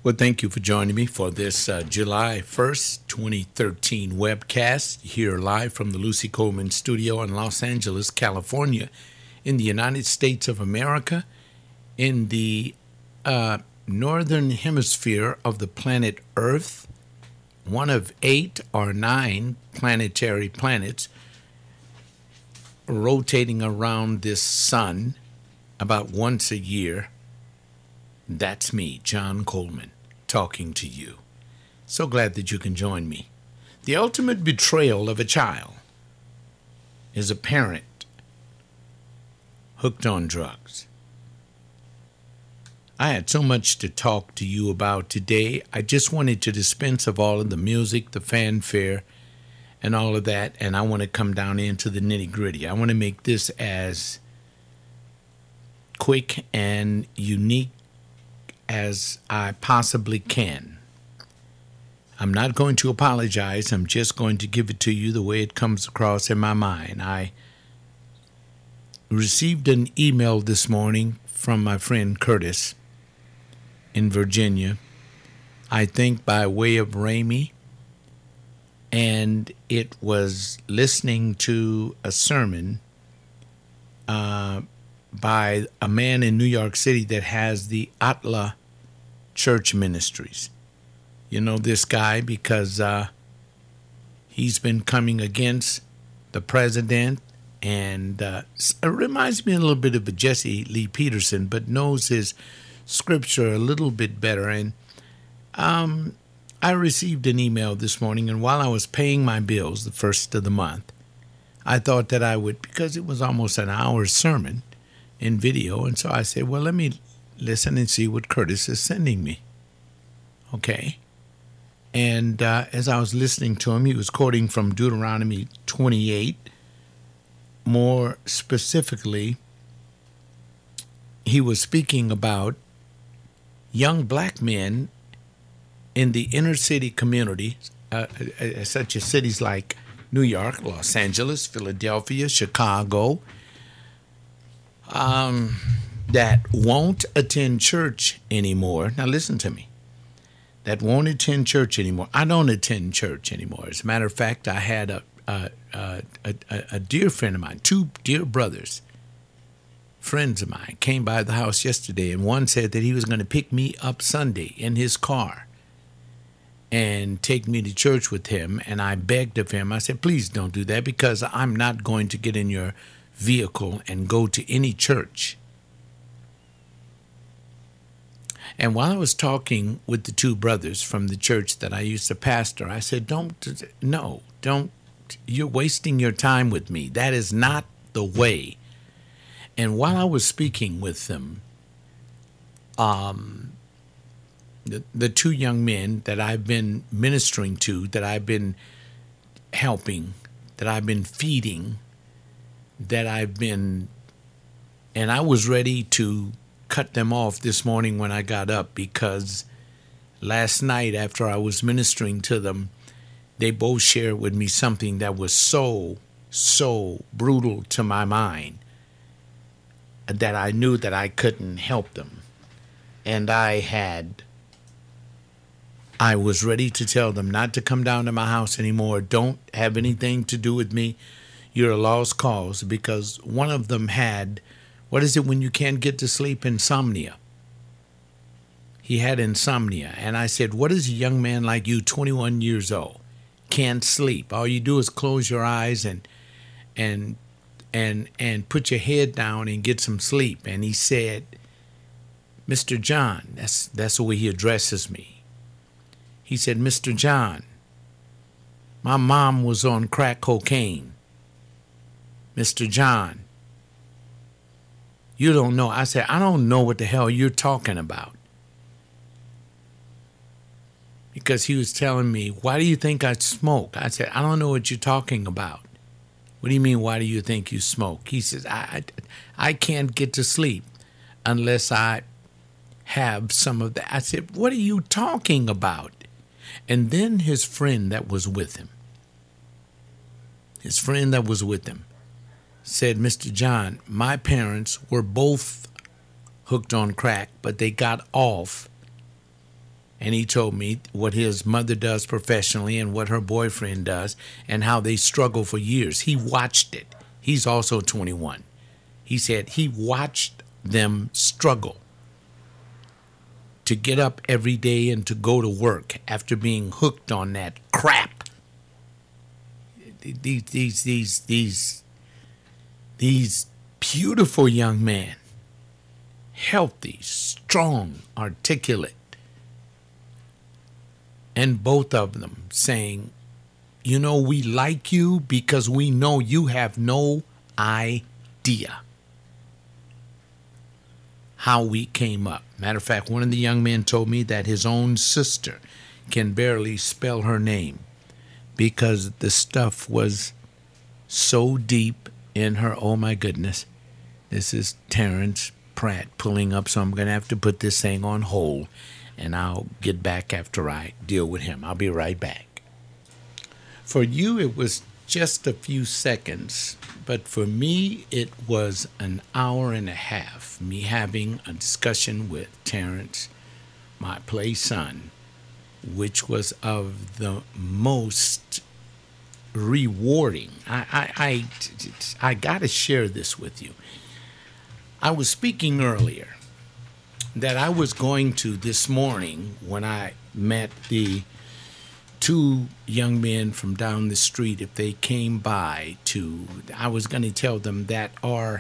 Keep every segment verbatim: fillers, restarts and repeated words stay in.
Well, thank you for joining me for this uh, July first, twenty thirteen webcast here live from the Lucy Coleman studio in Los Angeles, California, in the United States of America, in the uh, northern hemisphere of the planet Earth, one of eight or nine planetary planets rotating around this sun about once a year. That's me, John Coleman, talking to you. So glad that you can join me. The ultimate betrayal of a child is a parent hooked on drugs. I had so much to talk to you about today. I just wanted to dispense of all of the music, the fanfare, and all of that, and I want to come down into the nitty-gritty. I want to make this as quick and unique as I possibly can. I'm not going to apologize. I'm just going to give it to you the way it comes across in my mind. I received an email this morning from my friend Curtis in Virginia, I think by way of Ramey, and it was listening to a sermon uh, by a man in New York City that has the Atla Church Ministries. You know this guy because uh, he's been coming against the president, and uh, it reminds me a little bit of a Jesse Lee Peterson, but knows his scripture a little bit better. And um, I received an email this morning, and while I was paying my bills the first of the month, I thought that I would, because it was almost an hour's sermon in video, and so I said, well, let me listen and see what Curtis is sending me. Okay. And uh, as I was listening to him, he was quoting from Deuteronomy twenty-eight. More specifically, he was speaking about young black men in the inner city community, uh, uh, such as cities like New York, Los Angeles, Philadelphia, Chicago, um, that won't attend church anymore. Now listen to me. That won't attend church anymore. I don't attend church anymore. As a matter of fact, I had a a, a, a, a dear friend of mine, two dear brothers, friends of mine, came by the house yesterday, and one said that he was going to pick me up Sunday in his car and take me to church with him. And I begged of him. I said, please don't do that, because I'm not going to get in your vehicle and go to any church. And while I was talking with the two brothers from the church that I used to pastor, I said, don't, no, don't, you're wasting your time with me. That is not the way. And while I was speaking with them, um, the, the two young men that I've been ministering to, that I've been helping, that I've been feeding, that I've been, and I was ready to cut them off this morning when I got up, because last night after I was ministering to them, they both shared with me something that was so, so brutal to my mind that I knew that I couldn't help them. And I had, I was ready to tell them not to come down to my house anymore. Don't have anything to do with me. You're a lost cause, because one of them had, what is it when you can't get to sleep? Insomnia. He had insomnia. And I said, what is a young man like you, twenty-one years old, can't sleep? All you do is close your eyes and and and and put your head down and get some sleep. And he said, Mister John, that's that's the way he addresses me. He said, Mister John, my mom was on crack cocaine. Mister John, you don't know. I said, I don't know what the hell you're talking about. Because he was telling me, why do you think I smoke? I said, I don't know what you're talking about. What do you mean, why do you think you smoke? He says, I, I, I can't get to sleep unless I have some of that. I said, what are you talking about? And then his friend that was with him, his friend that was with him said, Mister John, my parents were both hooked on crack, but they got off And he told me what his mother does professionally and what her boyfriend does and how they struggle for years. He watched it. He's also twenty-one. He said he watched them struggle to get up every day and to go to work after being hooked on that crap. These, these, these, these, these beautiful young men, healthy, strong, articulate, and both of them saying, you know, we like you because we know you have no idea how we came up. Matter of fact, one of the young men told me that his own sister can barely spell her name because the stuff was so deep in her. Oh, my goodness. This is Terrence Pratt pulling up, so I'm going to have to put this thing on hold, and I'll get back after I deal with him. I'll be right back. For you, it was just a few seconds, but for me, it was an hour and a half, me having a discussion with Terrence, my play son, which was of the most rewarding. I, I, I, I got to share this with you. I was speaking earlier that I was going to this morning when I met the two young men from down the street, if they came by to, I was going to tell them that our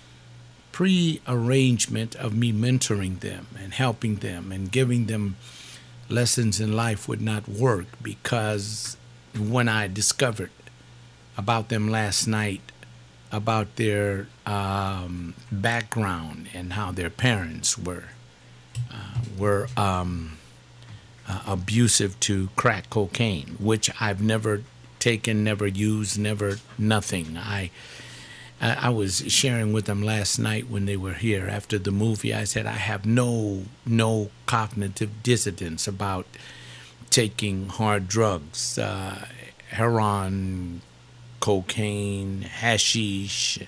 pre-arrangement of me mentoring them and helping them and giving them lessons in life would not work, because when I discovered about them last night, about their um, background and how their parents were uh, were um, uh, abusive to crack cocaine, which I've never taken, never used, never nothing. I I was sharing with them last night when they were here after the movie. I said I have no no cognitive dissonance about taking hard drugs, uh, heroin, cocaine, hashish,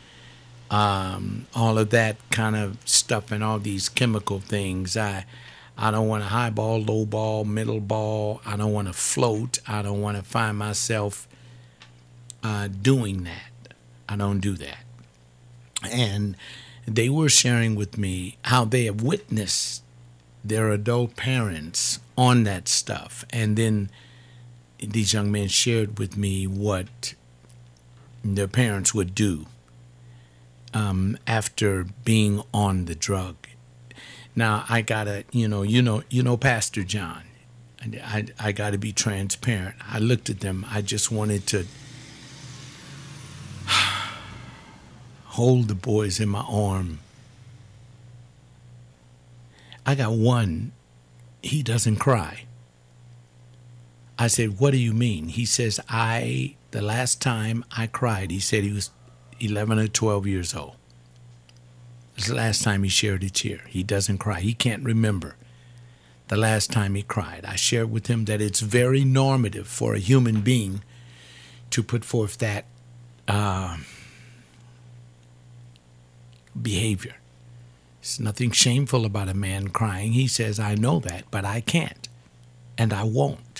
um, all of that kind of stuff, and all these chemical things. I I don't want to highball, lowball, middle ball. I don't want to float. I don't want to find myself uh, doing that. I don't do that. And they were sharing with me how they have witnessed their adult parents on that stuff. And then these young men shared with me what their parents would do um, after being on the drug. Now, I gotta, you know, you know, you know, Pastor John, I, I, I gotta be transparent. I looked at them. I just wanted to hold the boys in my arm. I got one, he doesn't cry. I said, what do you mean? He says, I, the last time I cried, he said he was eleven or twelve years old. It was the last time he shared a tear. He doesn't cry. He can't remember the last time he cried. I shared with him that it's very normative for a human being to put forth that uh, behavior. There's nothing shameful about a man crying. He says, I know that, but I can't, and I won't.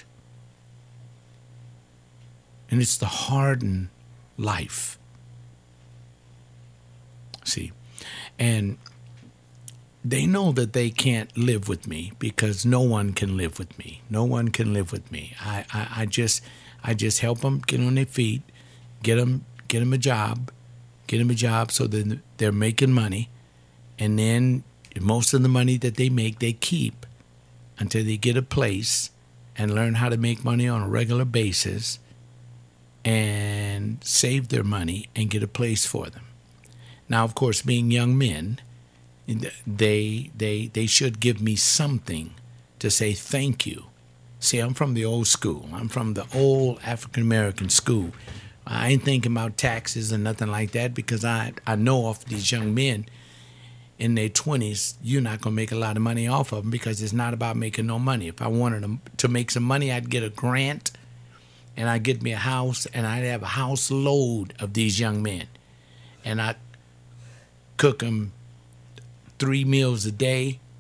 And it's the hardened life. See, and they know that they can't live with me because no one can live with me. No one can live with me. I, I, I just I just help them get on their feet, get them, get them a job, get them a job so that they're making money, and then most of the money that they make, they keep until they get a place and learn how to make money on a regular basis and save their money and get a place for them. Now, of course, being young men, they they they should give me something to say thank you. See, I'm from the old school. I'm from the old African-American school. I ain't thinking about taxes and nothing like that because I, I know off these young men in their twenties, you're not going to make a lot of money off of them because it's not about making no money. If I wanted them to make some money, I'd get a grant and I'd get me a house and I'd have a house load of these young men. And I'd cook them three meals a day,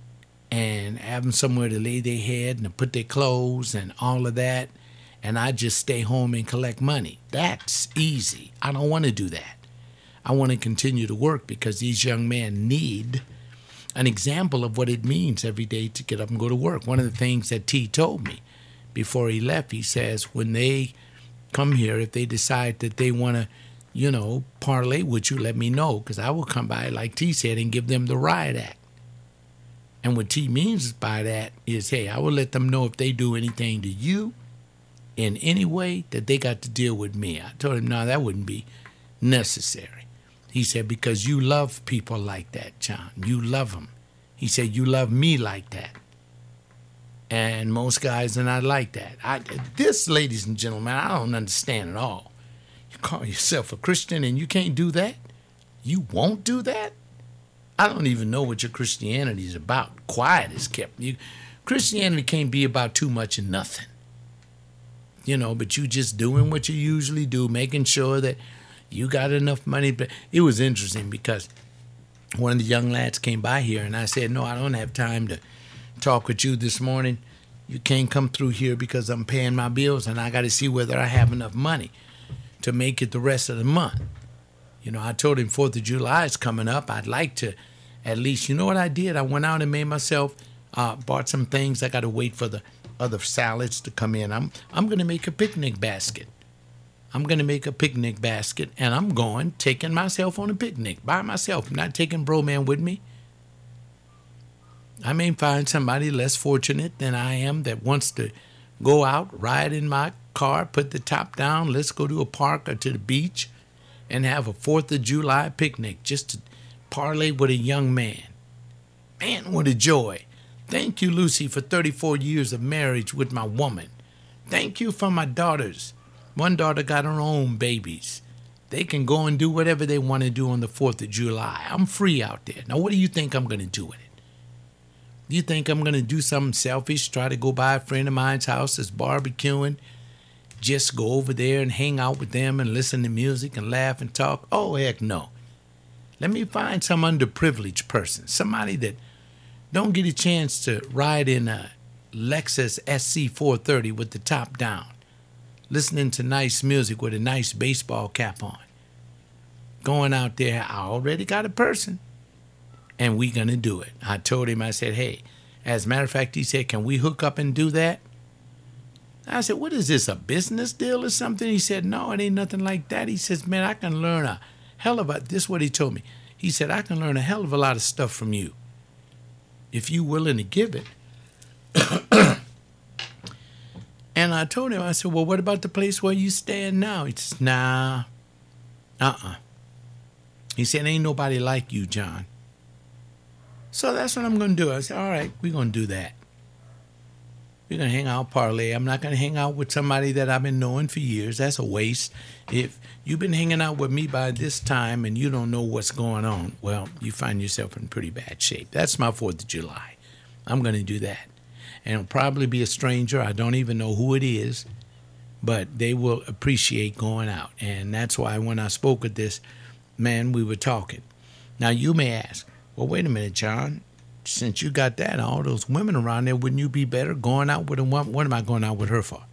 and have them somewhere to lay their head and to put their clothes and all of that. And I just stay home and collect money. That's easy. I don't want to do that. I want to continue to work because these young men need an example of what it means every day to get up and go to work. One of the things that T told me before he left, he says, when they come here, if they decide that they want to, you know, parlay with you, let me know, because I will come by, like T said, and give them the riot act. And what T means by that is, hey, I will let them know if they do anything to you in any way that they got to deal with me. I told him, no, that wouldn't be necessary. He said, because you love people like that, John. You love them. He said, you love me like that. And most guys are not like that. I, this, ladies and gentlemen, I don't understand at all. You call yourself a Christian and you can't do that? You won't do that? I don't even know what your Christianity is about. Quiet is kept. You, Christianity can't be about too much and nothing. You know, but you just doing what you usually do, making sure that you got enough money. But it was interesting because one of the young lads came by here and I said, no, I don't have time to talk with you this morning. You can't come through here because I'm paying my bills and I got to see whether I have enough money to make it the rest of the month. You know, I told him fourth of July is coming up. I'd like to at least, you know what I did? I went out and made myself, uh, bought some things. I got to wait for the other salads to come in. I'm I'm going to make a picnic basket. I'm going to make a picnic basket, and I'm going, taking myself on a picnic by myself. I'm not taking bro man with me. I may find somebody less fortunate than I am that wants to go out, ride in my car, put the top down, let's go to a park or to the beach and have a fourth of July picnic just to parlay with a young man. Man, what a joy. Thank you, Lucy, for thirty-four years of marriage with my woman. Thank you for my daughters. One daughter got her own babies. They can go and do whatever they want to do on the fourth of July. I'm free out there. Now, what do you think I'm going to do with it? Do you think I'm going to do something selfish, try to go by a friend of mine's house that's barbecuing, just go over there and hang out with them and listen to music and laugh and talk? Oh, heck no. Let me find some underprivileged person, somebody that don't get a chance to ride in a Lexus S C four thirty with the top down, listening to nice music with a nice baseball cap on. Going out there, I already got a person, and we going to do it. I told him, I said, hey, as a matter of fact, he said, can we hook up and do that? I said, what is this, a business deal or something? He said, no, it ain't nothing like that. He says, man, I can learn a hell of a, this is what he told me. He said, I can learn a hell of a lot of stuff from you if you willing to give it. And I told him, I said, well, what about the place where you stand now? He says, nah, uh-uh. He said, ain't nobody like you, John. So that's what I'm going to do. I said, all right, we're going to do that. We're going to hang out, parlay. I'm not going to hang out with somebody that I've been knowing for years. That's a waste. If you've been hanging out with me by this time and you don't know what's going on, well, you find yourself in pretty bad shape. That's my fourth of July. I'm going to do that. And it'll probably be a stranger. I don't even know who it is, but they will appreciate going out. And that's why when I spoke with this man, we were talking. Now, you may ask, well, wait a minute, John. Since you got that, all those women around there, wouldn't you be better going out with them? What, what am I going out with her for?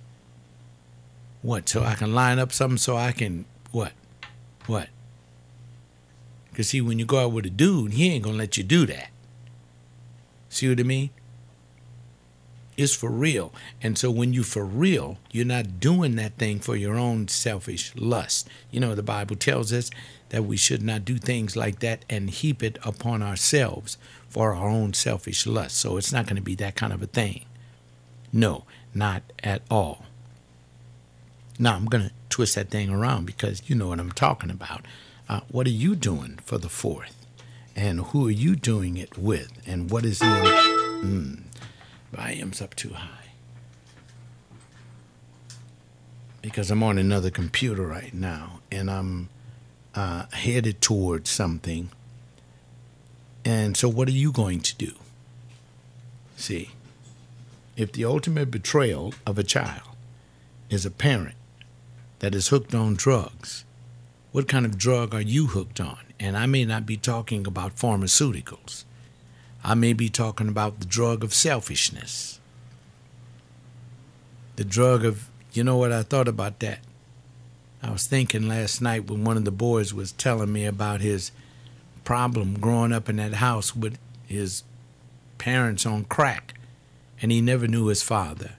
What, so I can line up something so I can, what? What? Because, see, when you go out with a dude, he ain't going to let you do that. See what I mean? It's for real. And so when you for real, you're not doing that thing for your own selfish lust. You know, the Bible tells us that we should not do things like that and heap it upon ourselves for our own selfish lust. So it's not going to be that kind of a thing. No, not at all. Now, I'm going to twist that thing around because you know what I'm talking about. Uh, what are you doing for the fourth? And who are you doing it with? And what is the... Mm, volume's up too high. Because I'm on another computer right now, and I'm uh, headed towards something. And so what are you going to do? See, if the ultimate betrayal of a child is a parent that is hooked on drugs, what kind of drug are you hooked on? And I may not be talking about pharmaceuticals. I may be talking about the drug of selfishness. The drug of, you know what, I thought about that. I was thinking last night when one of the boys was telling me about his problem growing up in that house with his parents on crack, and he never knew his father.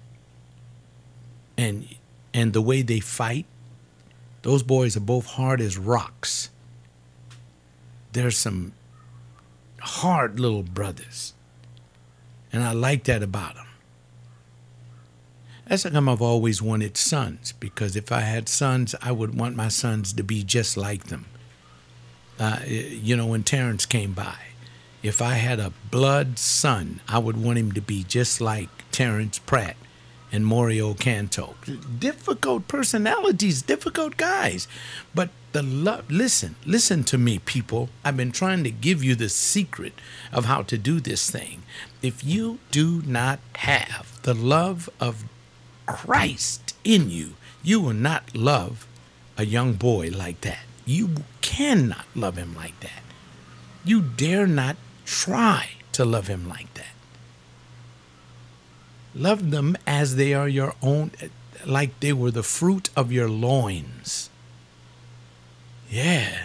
And and the way they fight, those boys are both hard as rocks. There's some hard little brothers, and I like that about them. That's how come I've always wanted sons, because if I had sons, I would want my sons to be just like them. Uh, you know, when Terrence came by, if I had a blood son, I would want him to be just like Terrence Pratt and Mario Canto. Difficult personalities, difficult guys. But the love, listen, listen to me, people. I've been trying to give you the secret of how to do this thing. If you do not have the love of Christ in you, you will not love a young boy like that. You cannot love him like that. You dare not try to love him like that. Love them as they are your own, like they were the fruit of your loins. Yeah.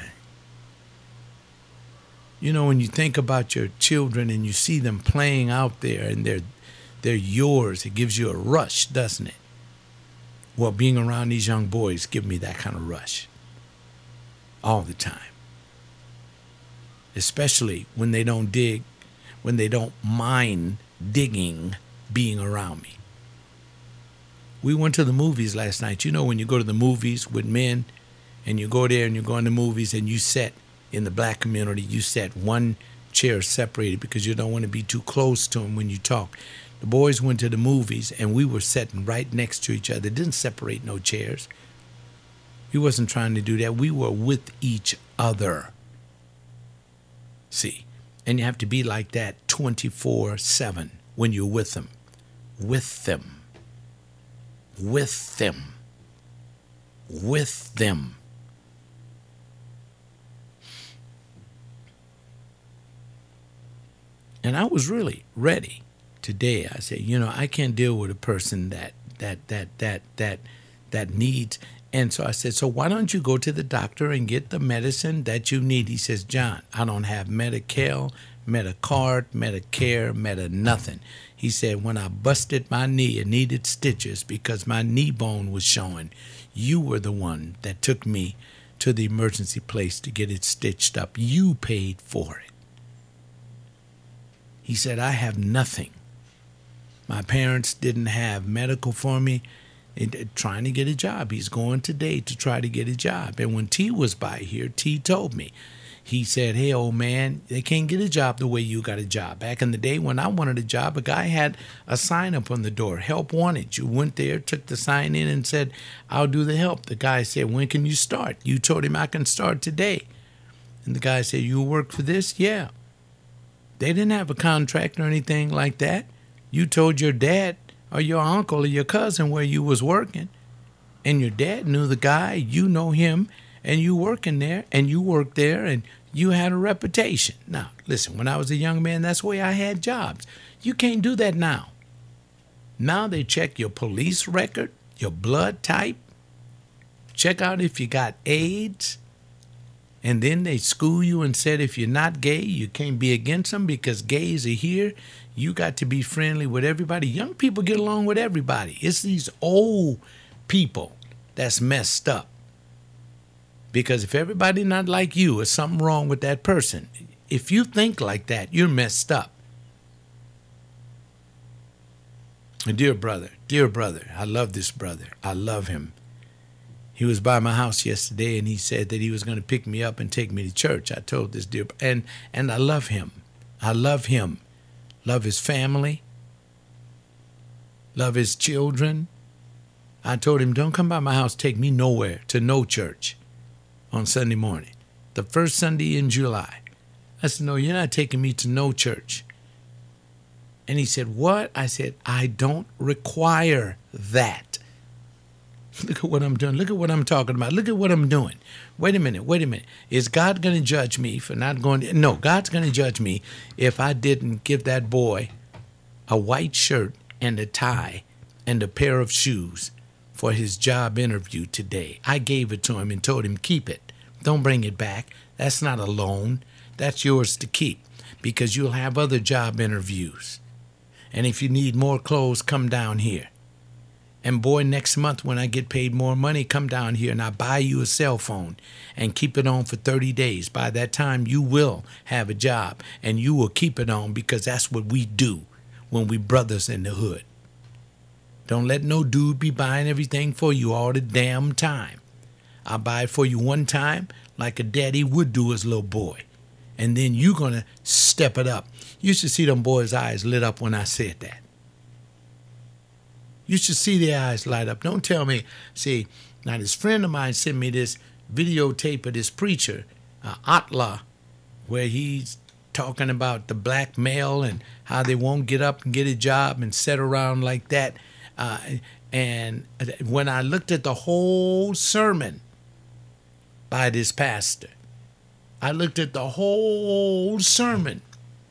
You know, when you think about your children and you see them playing out there and they're they're yours, it gives you a rush, doesn't it? Well, being around these young boys give me that kind of rush all the time. Especially when they don't dig, when they don't mind digging being around me. We went to the movies last night. You know, when you go to the movies with men and you go there and you go in the movies and you sit in the black community, you sit one chair separated because you don't want to be too close to them when you talk. The boys went to the movies and we were sitting right next to each other. Didn't separate no chairs. We wasn't trying to do that. We were with each other. See, and you have to be like that twenty-four seven when you're with them. With them. With them. With them. And I was really ready today. I said, you know, I can't deal with a person that that that that that that needs. And so I said, so why don't you go to the doctor and get the medicine that you need? He says, John, I don't have Medi-Cal, Medicard, Medicare, Medi nothing. He said, when I busted my knee and needed stitches because my knee bone was showing, you were the one that took me to the emergency place to get it stitched up. You paid for it. He said, I have nothing. My parents didn't have medical for me. And trying to get a job. He's going today to try to get a job. And when T was by here, T told me. He said, hey, old man, they can't get a job the way you got a job. Back in the day when I wanted a job, a guy had a sign up on the door, help wanted. You went there, took the sign in and said, I'll do the help. The guy said, when can you start? You told him I can start today. And the guy said, you work for this? Yeah. They didn't have a contract or anything like that. You told your dad or your uncle or your cousin where you was working, and your dad knew the guy, you know him, and you working there, and you worked there, and you had a reputation. Now, listen, when I was a young man, that's the way I had jobs. You can't do that now. Now they check your police record, your blood type, check out if you got AIDS, and then they school you and said if you're not gay, you can't be against them because gays are here. You got to be friendly with everybody. Young people get along with everybody. It's these old people that's messed up. Because if everybody not like you, there's something wrong with that person. If you think like that, you're messed up. And dear brother, dear brother, I love this brother. I love him. He was by my house yesterday and he said that he was going to pick me up and take me to church. I told this dear, and and I love him. I love him. Love his family. Love his children. I told him, don't come by my house, take me nowhere, to no church on Sunday morning. The first Sunday in July. I said, no, you're not taking me to no church. And he said, what? I said, I don't require that. Look at what I'm doing. Look at what I'm talking about. Look at what I'm doing. Wait a minute. Wait a minute. Is God going to judge me for not going to? No, God's going to judge me if I didn't give that boy a white shirt and a tie and a pair of shoes for his job interview today. I gave it to him and told him, keep it. Don't bring it back. That's not a loan. That's yours to keep because you'll have other job interviews. And if you need more clothes, come down here. And boy, next month when I get paid more money, come down here and I buy you a cell phone and keep it on for thirty days. By that time, you will have a job and you will keep it on because that's what we do when we brothers in the hood. Don't let no dude be buying everything for you all the damn time. I'll buy it for you one time like a daddy would do his little boy. And then you're going to step it up. You should see them boys' eyes lit up when I said that. You should see their eyes light up. Don't tell me. See, now this friend of mine sent me this videotape of this preacher, uh, Atla, where he's talking about the black male and how they won't get up and get a job and sit around like that. Uh, and when I looked at the whole sermon by this pastor, I looked at the whole sermon.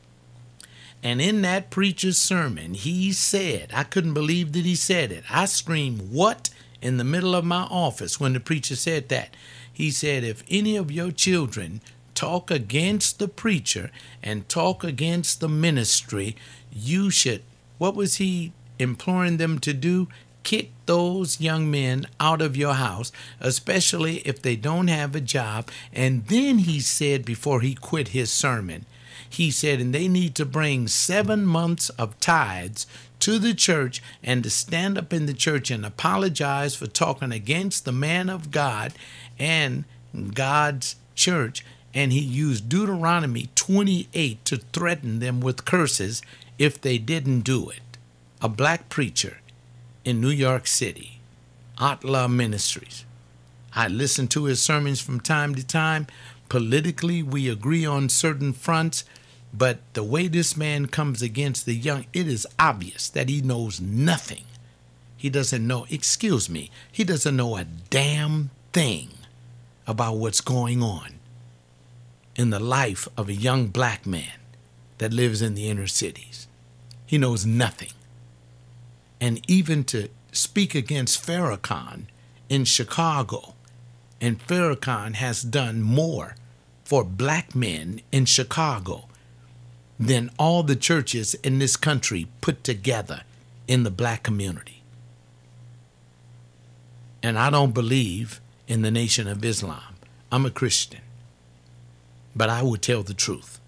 And in that preacher's sermon, he said, I couldn't believe that he said it. I screamed, what? In the middle of my office when the preacher said that. He said, if any of your children talk against the preacher and talk against the ministry, you should, what was he imploring them to do? Kick those young men out of your house, especially if they don't have a job. And then he said, before he quit his sermon, he said, and they need to bring seven months of tithes to the church and to stand up in the church and apologize for talking against the man of God and God's church. And he used Deuteronomy twenty-eight to threaten them with curses if they didn't do it. A black preacher in New York City, Atla Ministries. I listen to his sermons from time to time. Politically, we agree on certain fronts, but the way this man comes against the young, it is obvious that he knows nothing. He doesn't know, excuse me, he doesn't know a damn thing about what's going on in the life of a young black man that lives in the inner cities. He knows nothing. And even to speak against Farrakhan in Chicago, and Farrakhan has done more for black men in Chicago than all the churches in this country put together in the black community. And I don't believe in the Nation of Islam. I'm a Christian, but I would tell the truth.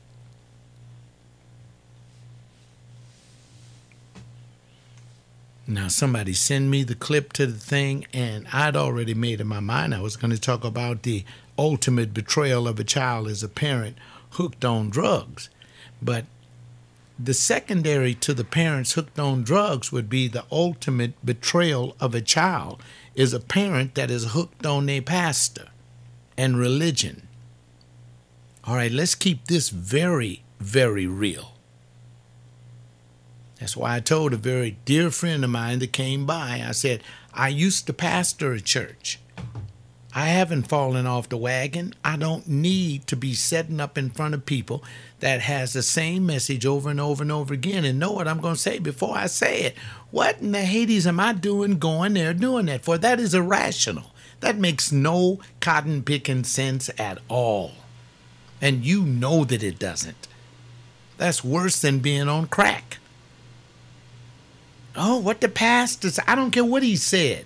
Now, somebody send me the clip to the thing, and I'd already made in my mind I was going to talk about the ultimate betrayal of a child as a parent hooked on drugs. But the secondary to the parents hooked on drugs would be the ultimate betrayal of a child is a parent that is hooked on their pastor and religion. All right, let's keep this very, very real. That's why I told a very dear friend of mine that came by, I said, I used to pastor a church. I haven't fallen off the wagon. I don't need to be setting up in front of people that has the same message over and over and over again and know what I'm going to say before I say it. What in the Hades am I doing going there doing that for? That is irrational. That makes no cotton picking sense at all. And you know that it doesn't. That's worse than being on crack. Oh, what the pastor said. I don't care what he said.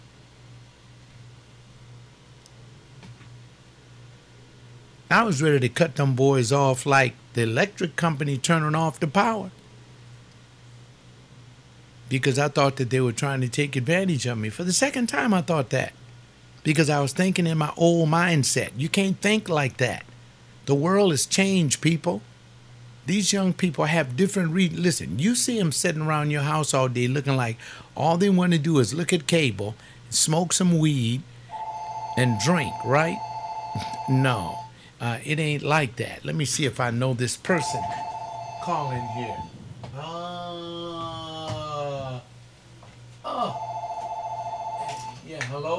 I was ready to cut them boys off like the electric company turning off the power. Because I thought that they were trying to take advantage of me. For the second time, I thought that. Because I was thinking in my old mindset. You can't think like that. The world has changed, people. These young people have different reasons. Listen, you see them sitting around your house all day looking like all they want to do is look at cable, smoke some weed, and drink, right? No, uh, it ain't like that. Let me see if I know this person calling here. Uh, oh, yeah, hello?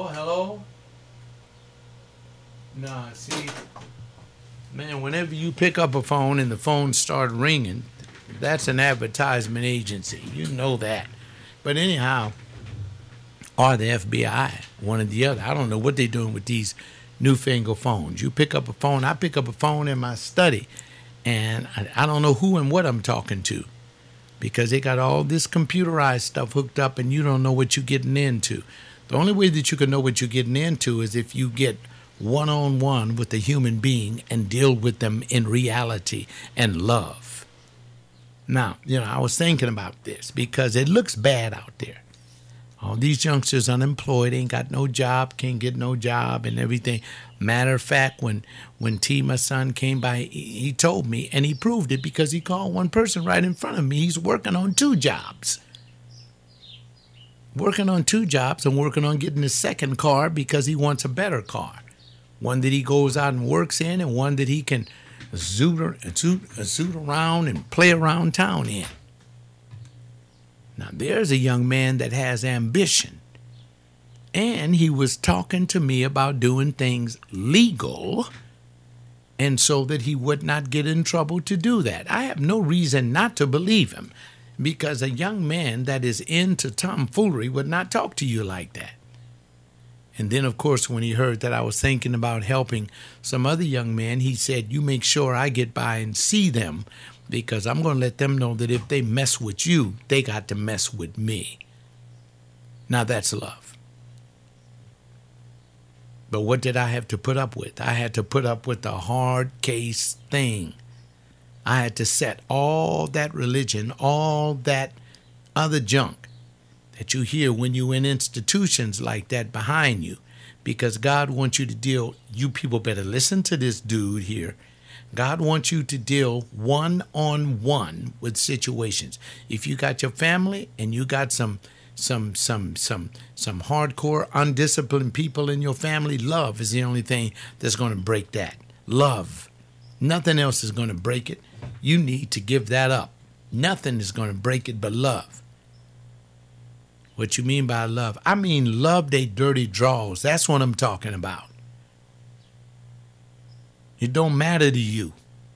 whenever you pick up a phone and the phone start ringing, that's an advertisement agency. You know that. But anyhow, or the F B I, one or the other. I don't know what they're doing with these newfangled phones. You pick up a phone. I pick up a phone in my study, and I, I don't know who and what I'm talking to because they got all this computerized stuff hooked up, and you don't know what you're getting into. The only way that you can know what you're getting into is if you get one-on-one with a human being and deal with them in reality and love. Now, you know, I was thinking about this because it looks bad out there. All these youngsters unemployed, ain't got no job, can't get no job and everything. Matter of fact, when when T, my son, came by, he, he told me, and he proved it because he called one person right in front of me. He's working on two jobs. Working on two jobs and working on getting a second car because he wants a better car. One that he goes out and works in and one that he can zoot, zoot, zoot around and play around town in. Now, there's a young man that has ambition, and he was talking to me about doing things legal, and so that he would not get in trouble to do that. I have no reason not to believe him, because a young man that is into tomfoolery would not talk to you like that. And then, of course, when he heard that I was thinking about helping some other young man, he said, you make sure I get by and see them, because I'm going to let them know that if they mess with you, they got to mess with me. Now, that's love. But what did I have to put up with? I had to put up with the hard case thing. I had to set all that religion, all that other junk that you hear when you're in institutions like that behind you, because God wants you to deal, you people better listen to this dude here. God wants you to deal one-on-one with situations. If you got your family and you got some some some some some hardcore undisciplined people in your family, love is the only thing that's going to break that. Love. Nothing else is going to break it. You need to give that up. Nothing is going to break it but love. What you mean by love? I mean love they dirty draws. That's what I'm talking about. It don't matter to you.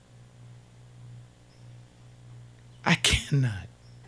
I cannot.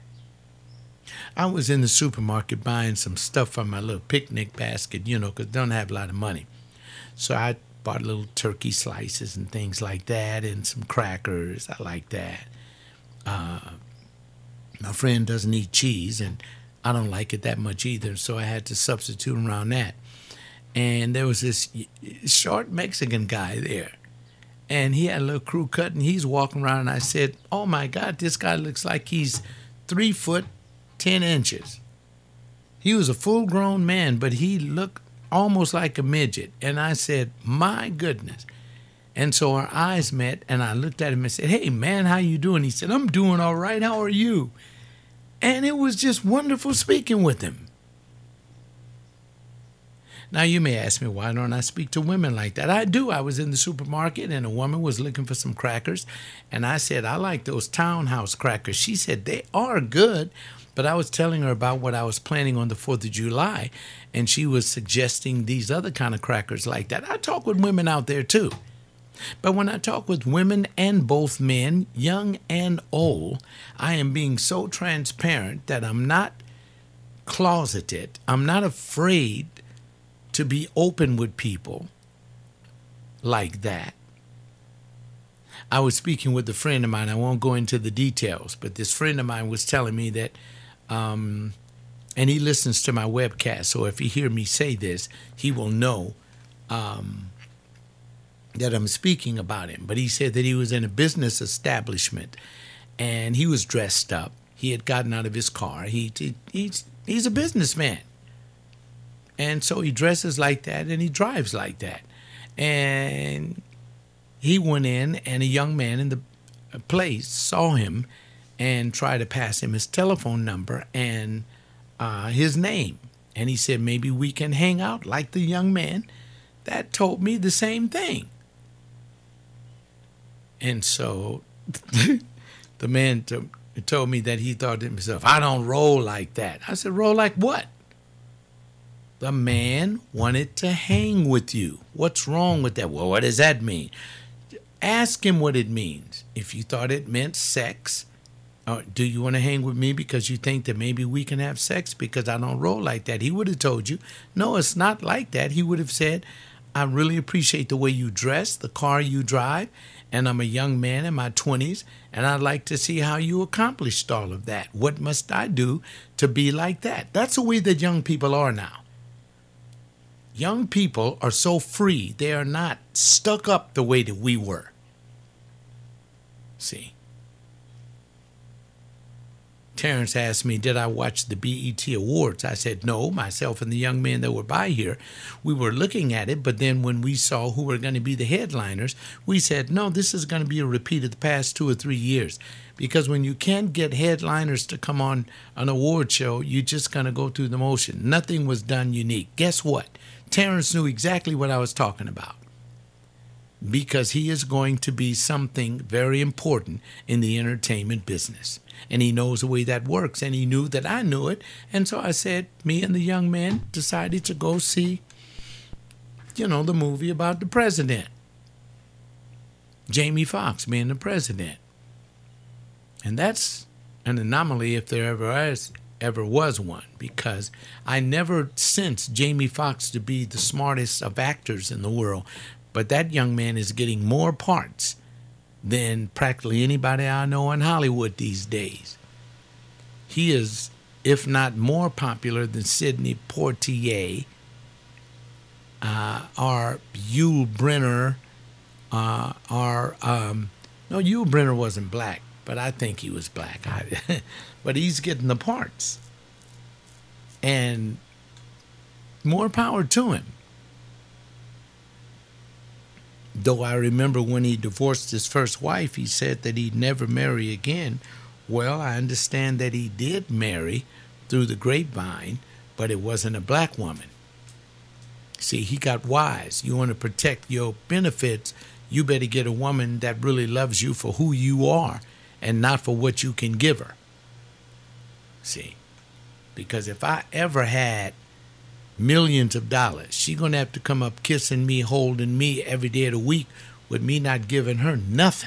I was in the supermarket buying some stuff for my little picnic basket, you know, because I don't have a lot of money. So I bought little turkey slices and things like that and some crackers. I like that. Uh, my friend doesn't eat cheese, and I don't like it that much either, so I had to substitute around that. And there was this short Mexican guy there. And he had a little crew cut, and he's walking around, and I said, oh, my God, this guy looks like he's three foot, ten inches. He was a full-grown man, but he looked almost like a midget. And I said, my goodness. And so our eyes met, and I looked at him and said, hey, man, how you doing? He said, I'm doing all right. How are you? And it was just wonderful speaking with him. Now, you may ask me, why don't I speak to women like that? I do. I was in the supermarket, and a woman was looking for some crackers, and I said, I like those Townhouse crackers. She said, they are good, but I was telling her about what I was planning on the fourth of July, and she was suggesting these other kind of crackers like that. I talk with women out there, too. But when I talk with women and both men, young and old, I am being so transparent that I'm not closeted. I'm not afraid to be open with people like that. I was speaking with a friend of mine. I won't go into the details, but this friend of mine was telling me that, um, and he listens to my webcast, so if he hear me say this, he will know um, that I'm speaking about him. But he said that he was in a business establishment, and he was dressed up. He had gotten out of his car. He, he he's he's a businessman. And so he dresses like that, and he drives like that. And he went in, and a young man in the place saw him and tried to pass him his telephone number and uh, his name. And he said, maybe we can hang out like the young man that told me the same thing. And so the man t- told me that he thought to himself, I don't roll like that. I said, roll like what? The man wanted to hang with you. What's wrong with that? Well, what does that mean? Ask him what it means. If you thought it meant sex, or do you want to hang with me because you think that maybe we can have sex because I don't roll like that? He would have told you, no, it's not like that. He would have said, I really appreciate the way you dress, the car you drive, and I'm a young man in my twenties, and I'd like to see how you accomplished all of that. What must I do to be like that? That's the way that young people are now. Young people are so free. They are not stuck up the way that we were. See. Terrence asked me, did I watch the B E T Awards? I said, no. Myself and the young men that were by here, we were looking at it. But then when we saw who were going to be the headliners, we said, no, this is going to be a repeat of the past two or three years. Because when you can't get headliners to come on an award show, you're just going to go through the motion. Nothing was done unique. Guess what? Terrence knew exactly what I was talking about. Because he is going to be something very important in the entertainment business. And he knows the way that works. And he knew that I knew it. And so I said, me and the young man decided to go see, you know, the movie about the president. Jamie Foxx being the president. And that's an anomaly if there ever is, ever was one. Because I never sensed Jamie Foxx to be the smartest of actors in the world. But that young man is getting more parts than practically anybody I know in Hollywood these days. He is, if not more popular than Sidney Poitier, uh, or Yul Brynner, uh, or, um, no, Yul Brynner wasn't black, but I think he was black. I, but he's getting the parts. And more power to him. Though I remember when he divorced his first wife, he said that he'd never marry again. Well, I understand that he did marry through the grapevine, but it wasn't a black woman. See, he got wise. You want to protect your benefits, you better get a woman that really loves you for who you are and not for what you can give her. See, because if I ever had millions of dollars, she's going to have to come up kissing me, holding me every day of the week with me not giving her nothing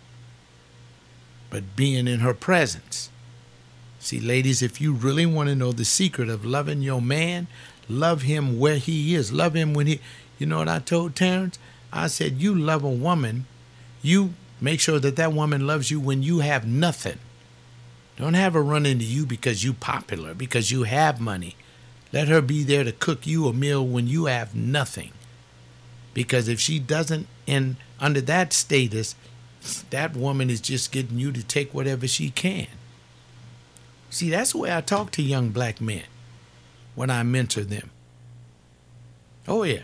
but being in her presence. See, ladies, if you really want to know the secret of loving your man, love him where he is. Love him when he, you know what I told Terrence? I said, you love a woman, you make sure that that woman loves you when you have nothing. Don't have her run into you because you popular, because you have money. Let her be there to cook you a meal when you have nothing. Because if she doesn't, and under that status, that woman is just getting you to take whatever she can. See, that's the way I talk to young black men when I mentor them. Oh, yeah.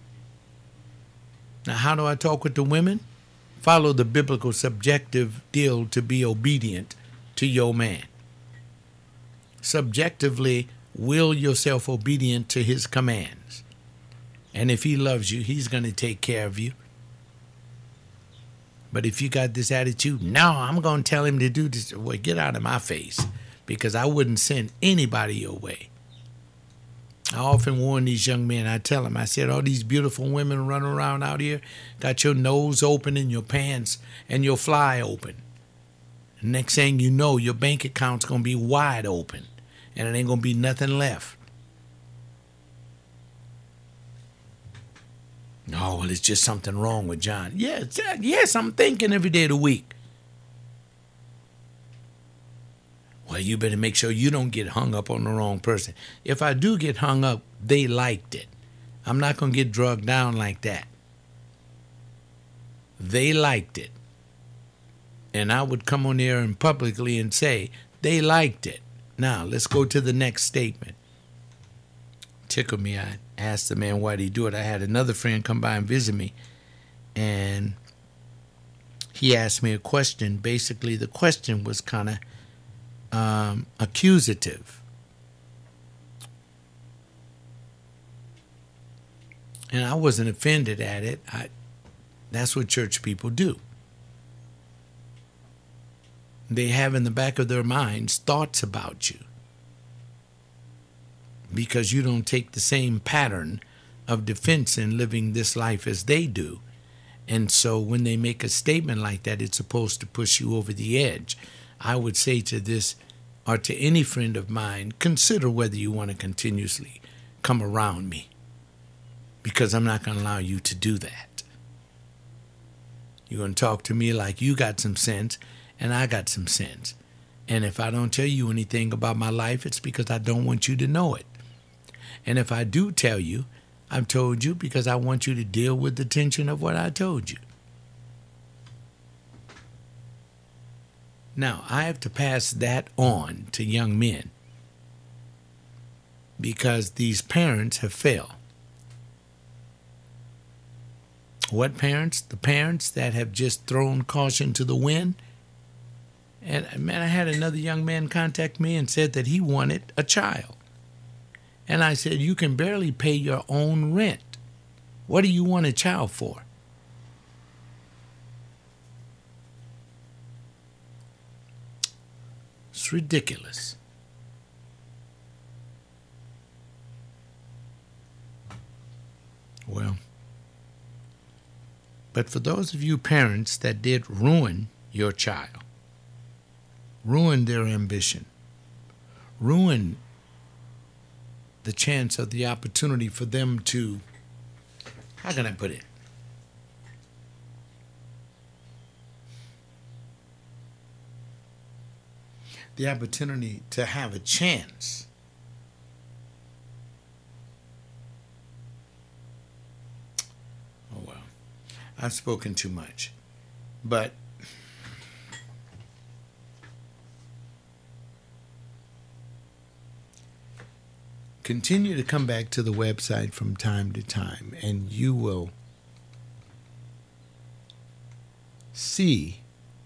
Now, how do I talk with the women? Follow the biblical subjective deal to be obedient to your man. Subjectively, will yourself obedient to his commands. And if he loves you, he's going to take care of you. But if you got this attitude, no, I'm going to tell him to do this. Well, get out of my face, because I wouldn't send anybody your way. I often warn these young men, I tell them, I said, all these beautiful women running around out here, got your nose open and your pants and your fly open. The next thing you know, your bank account's going to be wide open. And it ain't going to be nothing left. Oh, well, it's just something wrong with John. Yeah, yes, I'm thinking every day of the week. Well, you better make sure you don't get hung up on the wrong person. If I do get hung up, they liked it. I'm not going to get drugged down like that. They liked it. And I would come on there and publicly and say, they liked it. Now, let's go to the next statement. Tickled me. I asked the man why did he do it. I had another friend come by and visit me, and he asked me a question. Basically, the question was kind of um, accusative. And I wasn't offended at it. I, that's what church people do. They have in the back of their minds thoughts about you because you don't take the same pattern of defense in living this life as they do. And so when they make a statement like that, it's supposed to push you over the edge. I would say to this, or to any friend of mine, consider whether you want to continuously come around me, because I'm not going to allow you to do that. You're going to talk to me like you got some sense and I got some sense. And if I don't tell you anything about my life, it's because I don't want you to know it. And if I do tell you, I've told you because I want you to deal with the tension of what I told you. Now, I have to pass that on to young men because these parents have failed. What parents? The parents that have just thrown caution to the wind. And man, I had another young man contact me and said that he wanted a child. And I said, you can barely pay your own rent. What do you want a child for? It's ridiculous. Well, but for those of you parents that did ruin your child, ruin their ambition, ruin the chance of the opportunity for them to, how can I put it? The opportunity to have a chance. Oh, well, I've spoken too much. But continue to come back to the website from time to time, and you will see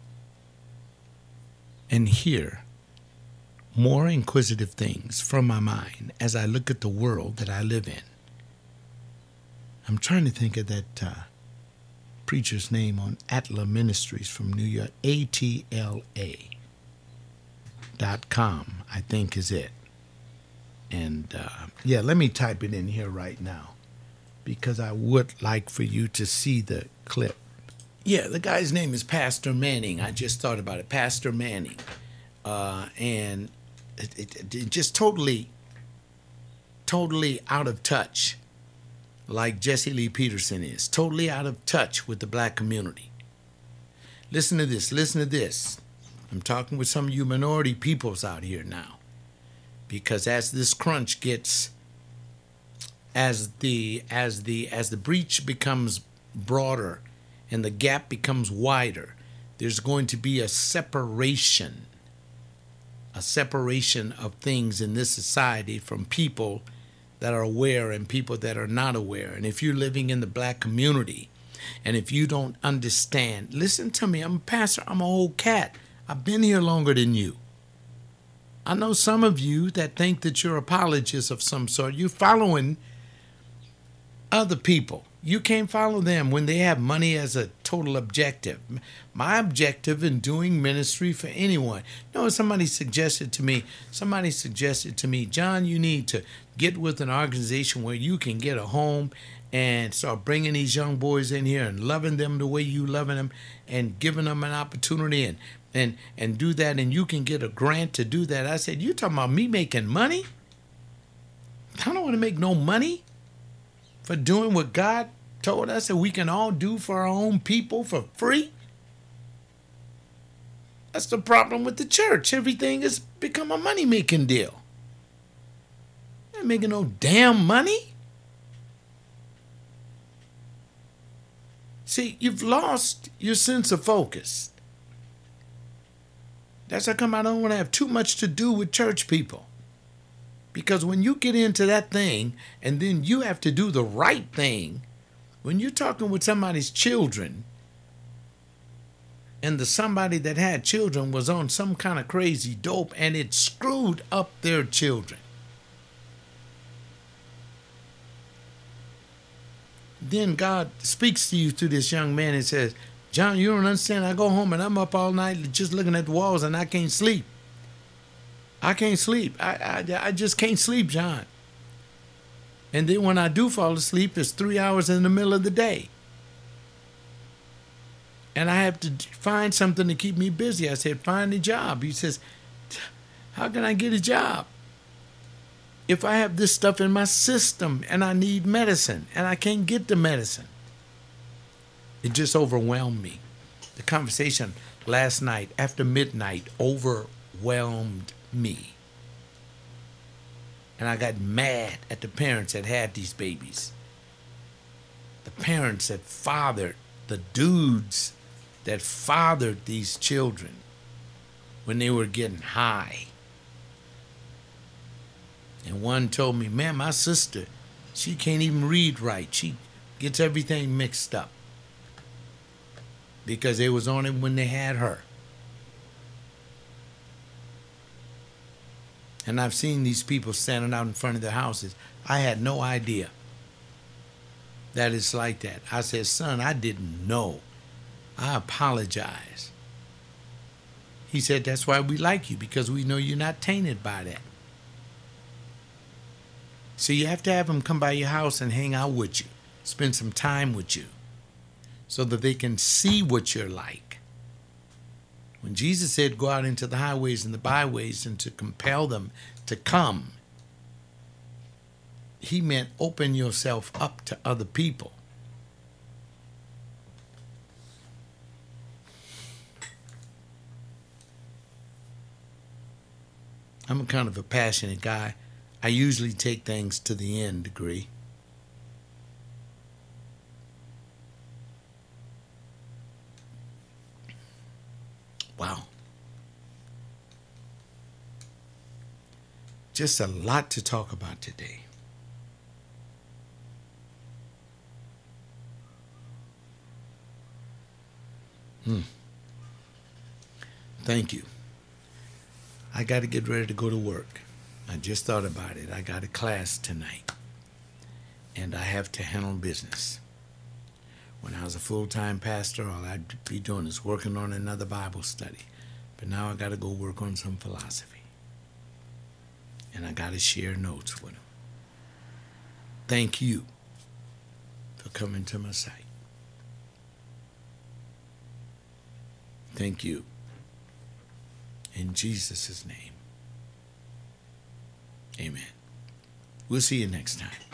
and hear more inquisitive things from my mind as I look at the world that I live in. I'm trying to think of that uh, preacher's name on Atla Ministries from New York. A T L A dot com, I think, is it. And uh, yeah, let me type it in here right now because I would like for you to see the clip. Yeah, the guy's name is Pastor Manning. I just thought about it. Pastor Manning. Uh, and it, it, it just totally, totally out of touch, like Jesse Lee Peterson is. Totally out of touch with the black community. Listen to this. Listen to this. I'm talking with some of you minority peoples out here now. Because as this crunch gets, as the as the as the breach becomes broader and the gap becomes wider, there's going to be a separation, a separation of things in this society from people that are aware and people that are not aware. And if you're living in the black community, and if you don't understand, listen to me, I'm a pastor, I'm an old cat. I've been here longer than you. I know some of you that think that you're apologists of some sort. You're following other people. You can't follow them when they have money as a total objective. My objective in doing ministry for anyone. You know, somebody suggested to me, somebody suggested to me, John, you need to get with an organization where you can get a home and start bringing these young boys in here and loving them the way you loving them and giving them an opportunity and and and do that, and you can get a grant to do that. I said, you talking about me making money? I don't want to make no money for doing what God told us that we can all do for our own people for free. That's the problem with the church. Everything has become a money-making deal. They're not making no damn money. See, you've lost your sense of focus. That's how come I don't want to have too much to do with church people. Because when you get into that thing and then you have to do the right thing, when you're talking with somebody's children and the somebody that had children was on some kind of crazy dope and it screwed up their children, then God speaks to you through this young man and says, John, you don't understand. I go home and I'm up all night just looking at the walls and I can't sleep. I can't sleep. I, I, I just can't sleep, John. And then when I do fall asleep, it's three hours in the middle of the day. And I have to find something to keep me busy. I said, find a job. He says, how can I get a job if I have this stuff in my system and I need medicine and I can't get the medicine? It just overwhelmed me. The conversation last night after midnight overwhelmed me. And I got mad at the parents that had these babies. The parents that fathered, the dudes that fathered these children when they were getting high. And one told me, man, my sister, she can't even read right. She gets everything mixed up. Because it was on it when they had her. And I've seen these people standing out in front of their houses. I had no idea that it's like that. I said, son, I didn't know. I apologize. He said, that's why we like you, because we know you're not tainted by that. So you have to have them come by your house and hang out with you, spend some time with you, so that they can see what you're like. When Jesus said, go out into the highways and the byways and to compel them to come, he meant open yourself up to other people. I'm a kind of a passionate guy. I usually take things to the end degree. Wow. Just a lot to talk about today. Hmm. Thank you. I got to get ready to go to work. I just thought about it. I got a class tonight, and I have to handle business. When I was a full-time pastor, all I'd be doing is working on another Bible study. But now I got to go work on some philosophy. And I got to share notes with them. Thank you for coming to my site. Thank you. In Jesus' name. Amen. We'll see you next time.